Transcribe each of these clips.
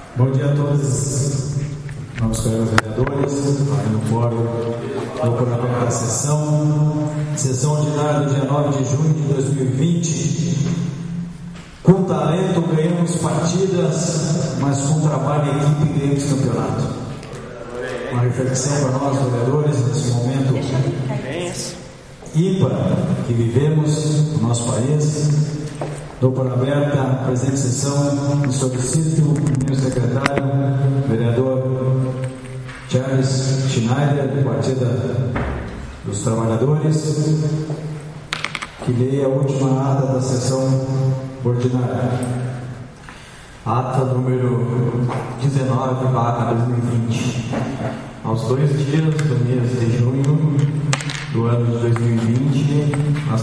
Bom dia a todos, novos colegas vereadores, aí no fórum, por aberta a sessão ordinária do dia 9 de junho de 2020. Com talento ganhamos partidas, mas com trabalho em equipe ganhamos campeonato. Uma reflexão para nós, vereadores, nesse momento ímpar que vivemos no nosso país. Dou por aberta a presente sessão e solicito o meu secretário, vereador Charles Schneider, do Partido dos Trabalhadores, que leia a última ata da sessão ordinária. Ata número 19/2020. Aos 2 dias do mês de junho do ano de 2020, às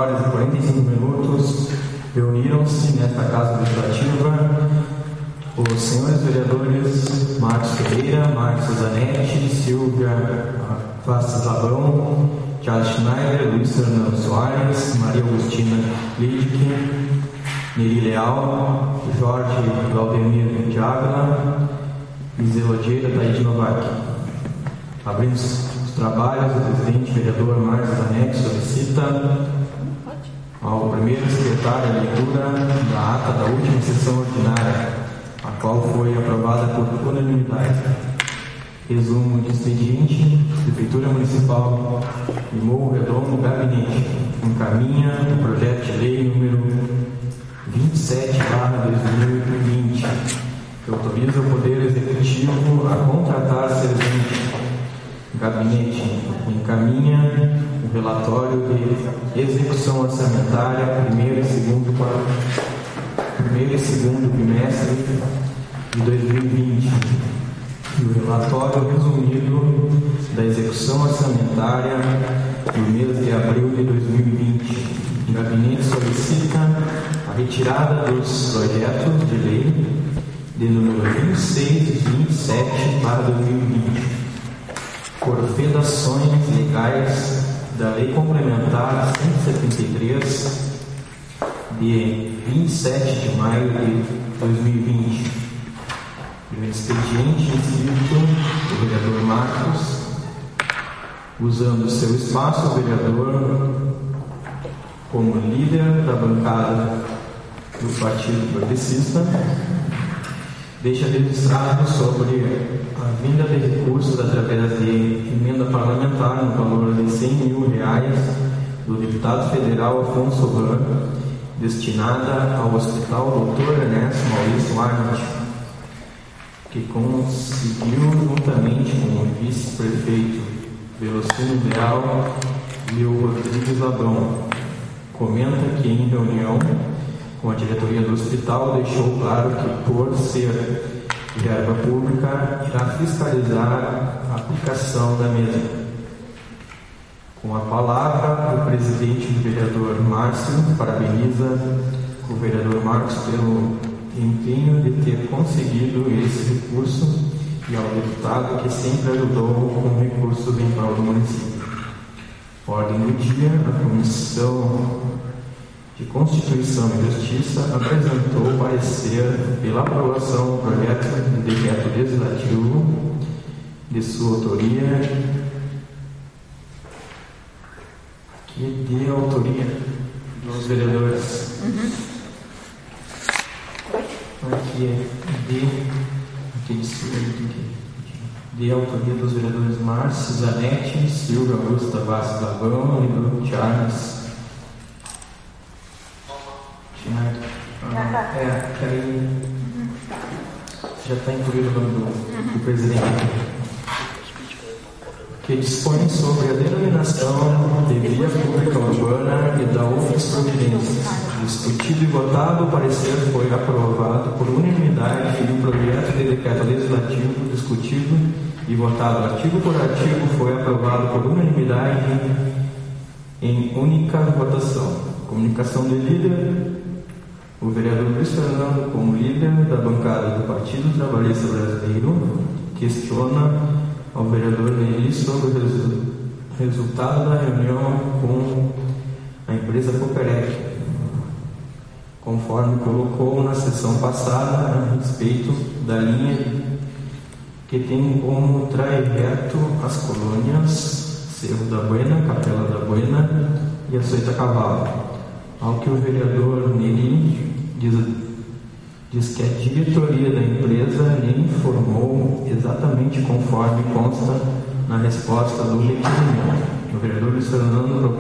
9h45, reuniram-se nesta Casa Legislativa os senhores vereadores Marcos Pereira, Marcos Zanetti, Silvia Vastas Labão, Charles Schneider, Luiz Fernando Soares, Maria Agostina Lidic, Neri Leal, Jorge Valdemir Diagna e Zelodeira Taide Novak. Abrindo os trabalhos, o presidente vereador Marcos Zanetti solicita ao primeiro secretário a leitura da ata da última sessão ordinária, a qual foi aprovada por unanimidade. Resumo de expediente: Prefeitura Municipal de Morro Redondo, Gabinete, encaminha o projeto de lei número 27/2020, que autoriza o Poder Executivo a contratar servente. Gabinete encaminha o relatório de execução orçamentária primeiro e segundo bimestre de 2020 e o relatório resumido da execução orçamentária no mês de abril de 2020. O gabinete solicita a retirada dos projetos de lei de número 26 e 27/2020 por vedações legais da Lei Complementar 173 de 27 de maio de 2020. No expediente inscrito, o vereador Marcos, usando seu espaço, o vereador como líder da bancada do Partido Progressista, deixa registrado sobre a vinda de recursos através de emenda parlamentar no valor de R$100 mil do deputado federal Afonso Ran, destinada ao Hospital Dr. Ernesto Maurício Arnold, que conseguiu, juntamente com o vice-prefeito Velocino Leal e o Rodrigues Labão. Comenta que em reunião com a diretoria do hospital deixou claro que, por ser verba pública, irá fiscalizar a aplicação da mesma. Com a palavra, o presidente do vereador Márcio parabeniza o vereador Marcos pelo empenho de ter conseguido esse recurso e ao deputado que sempre ajudou com recursos em prol do município. Ordem do dia: a Comissão de Constituição e Justiça apresentou parecer pela aprovação do projeto de decreto legislativo de sua autoria, de autoria dos vereadores. Aqui é de autoria dos vereadores Márcio Zanetti, Silvia Augusta Vastas Labão e do Charles. Que aí já está incluído o nome do presidente, que dispõe sobre a denominação de via pública urbana e da outras providências. Discutido e votado, o parecer foi aprovado por unanimidade e o projeto de decreto legislativo discutido e votado artigo por artigo foi aprovado por unanimidade em única votação. Comunicação de líder: o vereador Luiz Fernando, como líder da bancada do Partido Trabalhista Brasileiro, questiona ao vereador Neri sobre o resultado da reunião com a empresa Cooperec. conforme colocou na sessão passada a respeito da linha que tem como trajeto as colônias Cerro da Buena, Capela da Buena e Açoita Cavalo. Ao que o vereador Neri diz que a diretoria da empresa lhe informou exatamente conforme consta na resposta do requerimento. O vereador Luiz Fernando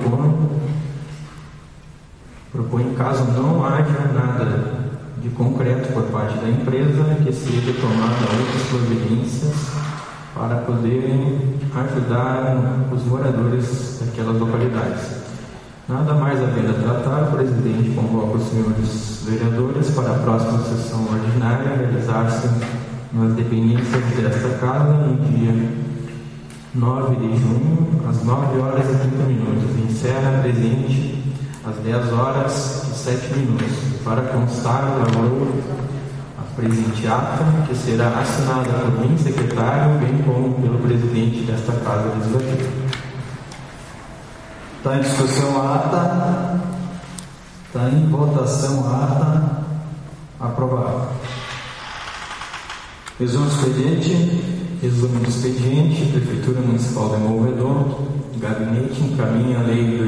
propõe, caso não haja nada de concreto por parte da empresa, que seja tomada outras providências para poderem ajudar os moradores daquelas localidades. Nada mais a ver a tratar, o presidente convoca os senhores vereadores para a próxima sessão ordinária realizar-se nas dependências desta casa no dia 9 de junho, às 9 horas e 30 minutos. Encerra presente às 10 horas e 7 minutos. Para constar, elaborou a presente ata, que será assinada por mim, secretário, bem como pelo presidente desta Casa Legislativa. Está em discussão a ata. Está em votação a ata. Aprovado. Resumo do expediente. Resumo do expediente. Prefeitura Municipal de Morro Redondo, gabinete encaminha a Lei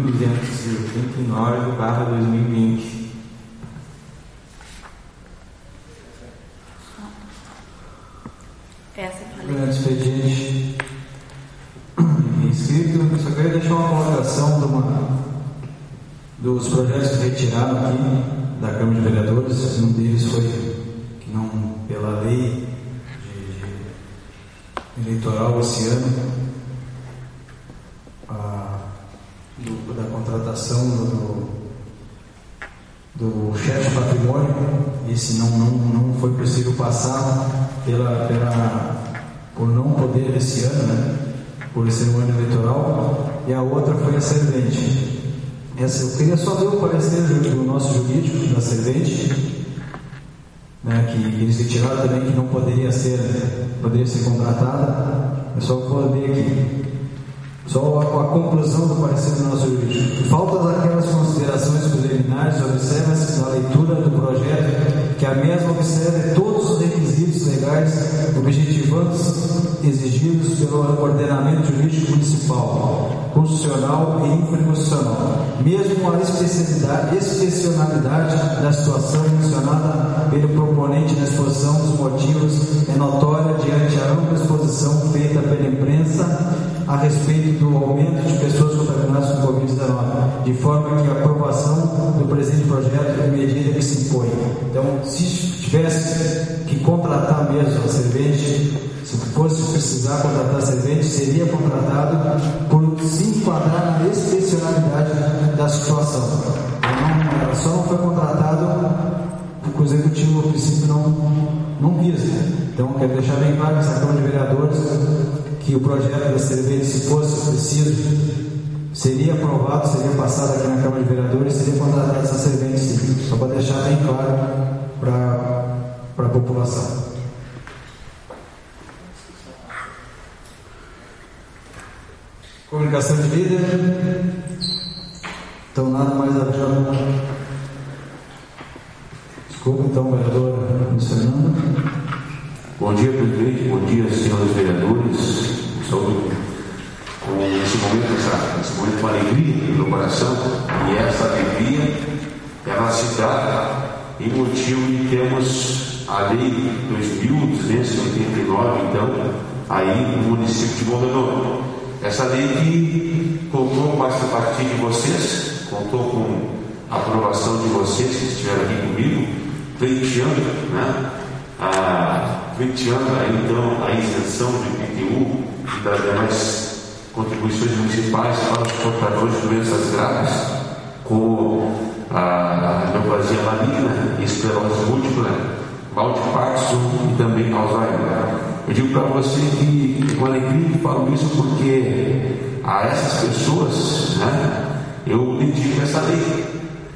2239/2020. Essa é expediente inscrito. Só queria deixar uma colocação dos projetos que retiraram aqui da Câmara de Vereadores. Um deles foi que não, pela lei eleitoral esse ano, da contratação do chefe de patrimônio. Esse não foi possível passar por não poder esse ano, né? Por ser um ano eleitoral. E a outra foi a Servente. Essa eu queria só ver o parecer do nosso jurídico da Servente, né, que eles retiraram também, que não poderia ser contratada. É só poder aqui. Só a conclusão do parecer do nosso jurídico. Faltas aquelas considerações preliminares, observa-se na leitura do projeto que a mesma observe todos os requisitos legais objetivos exigidos pelo ordenamento jurídico municipal, constitucional e infraconstitucional, mesmo a excepcionalidade da situação mencionada pelo proponente na exposição dos motivos é notória diante a ampla exposição feita pela imprensa a respeito do aumento de pessoas contaminadas com Covid-19, de forma que a aprovação do presente projeto é medida que se impõe. Então, se tivesse que contratar mesmo a Servente, se fosse precisar contratar a Servente, seria contratado por se enquadrar na excepcionalidade da situação. Ela só não foi contratado porque o Executivo, no princípio, não quis. Então, quero deixar bem claro nessa Câmara de Vereadores que o projeto da Servente, se fosse preciso, seria aprovado, seria passado aqui na Câmara de Vereadores, seria contratada essa Servente, sim. Só para deixar bem claro para a população. Comunicação de líder. Então, nada mais a ver. Desculpa, então, vereador Luiz Fernando. Bom dia, presidente. Bom dia, senhores vereadores. Saúde com esse momento com alegria no coração. E essa alegria ela se dá em motivo de termos a Lei 2289, então, aí no município de Morro Redondo. Essa lei que contou com a simpatia de vocês, contou com a aprovação de vocês que estiveram aqui comigo, pleiteando, né? Pleiteando aí, então, a isenção do IPTU e das demais contribuições municipais para os portadores de doenças graves, como a neoplasia maligna, esclerose múltipla, mal de Parkinson e também Alzheimer. Eu digo para você que com alegria que falo isso porque a essas pessoas, né, eu dedico essa lei.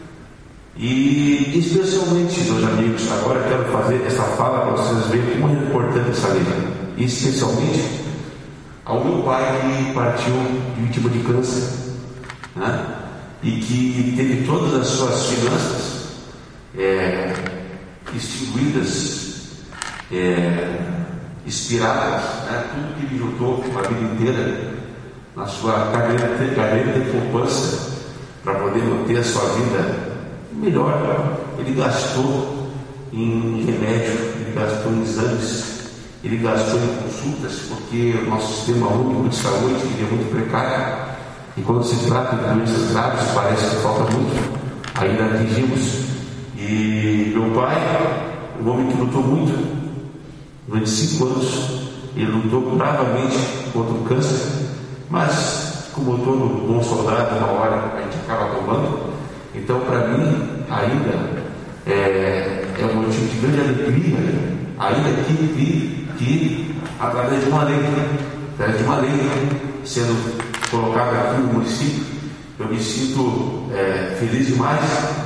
E especialmente, meus amigos, agora quero fazer essa fala para vocês verem como é importante essa lei. Especialmente ao meu pai que partiu vítima de câncer, né, e que teve todas as suas finanças instituídas, inspiradas, né? Tudo que ele juntou a vida inteira na sua carreira de poupança para poder manter a sua vida melhor. Ele gastou em remédio, ele gastou em exames, ele gastou em consultas, porque o nosso sistema único de saúde é muito precário, e quando se trata de doenças graves parece que falta muito, ainda atingimos. E meu pai, um homem que lutou muito durante 5 anos, ele lutou bravamente contra o câncer, mas como todo bom soldado, na hora a gente acaba tomando. Então, para mim, ainda é um motivo de grande alegria, ainda que através de uma lei, sendo colocada aqui no município, eu me sinto feliz demais.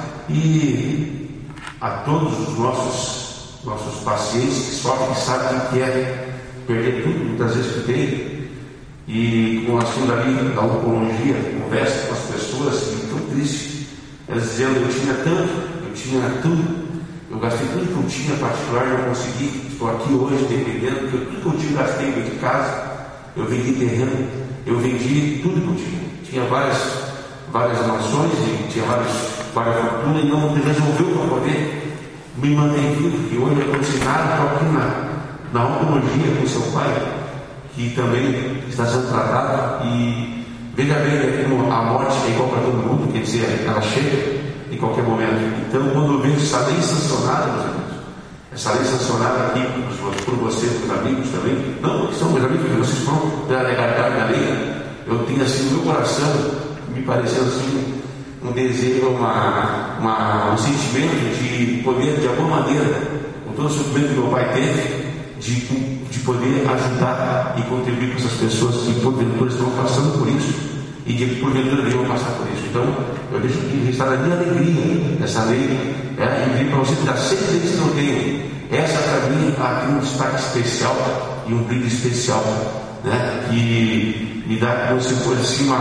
E a todos os nossos pacientes que sofrem, que sabem o que é perder tudo, muitas vezes que tem, e com o assunto ali da oncologia, conversa com as pessoas, e tão triste, elas dizendo: eu tinha tudo, eu gastei tudo que eu tinha particular, não consegui, estou aqui hoje dependendo, porque tudo que eu tinha gastei de casa, eu vendi terreno, eu vendi tudo que eu tinha várias mansões, e tinha várias fortunas, e não resolveu para poder me manter vivo, e hoje eu não sei nada, estou aqui na oncologia com seu pai, que também está sendo tratado. E veja bem como a morte é igual para todo mundo, quer dizer, ela chega em qualquer momento. Então, quando eu vejo essa lei sancionada, meus amigos, essa lei sancionada aqui por vocês, meus amigos também, não porque são meus amigos, porque vocês foram pela legalidade da lei, eu tenho assim no meu coração, me parecendo assim um desejo, um sentimento de poder, de alguma maneira, com todo o sofrimento que meu pai teve, de poder ajudar e contribuir com essas pessoas que porventura estão passando por isso e que porventura devem passar por isso. Então, eu deixo aqui registrada a minha alegria dessa lei, e digo para você que das 6 leis que eu tenho, essa para mim tem um destaque especial e um brilho especial, né? Que me dá como se fosse assim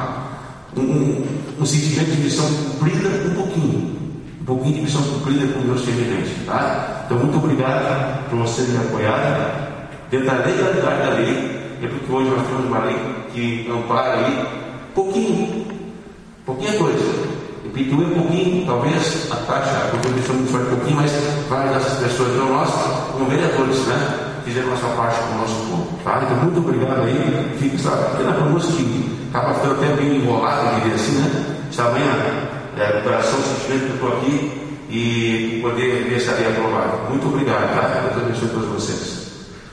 um sentimento de missão cumprida, um pouquinho de missão cumprida com o meu semelhante, tá? Então, muito obrigado por vocês me apoiarem dentro da legalidade da lei. É porque hoje nós temos uma lei que ampara aí pouquinha coisa. Repito, um pouquinho, talvez a taxa, a contribuição muito forte, pouquinho, mas várias dessas pessoas, então nós, como vereadores, né, fizemos a nossa parte com o nosso povo, tá? Então, muito obrigado aí. Fica essa pequena pronúncia que acaba ficando até bem enrolado, diria assim, né? Esta manhã, coração, sentimento que eu estou aqui e poder ver essa lei aprovada. Muito obrigado, tá? Deus abençoe todos vocês.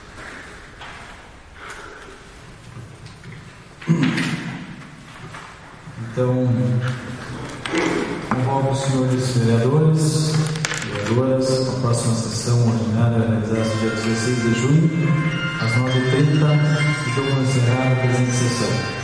Então, convoco os senhores vereadores, vereadoras, a próxima sessão ordinária realizada dia 16 de junho, às 9h30, e vou encerrar a presente sessão.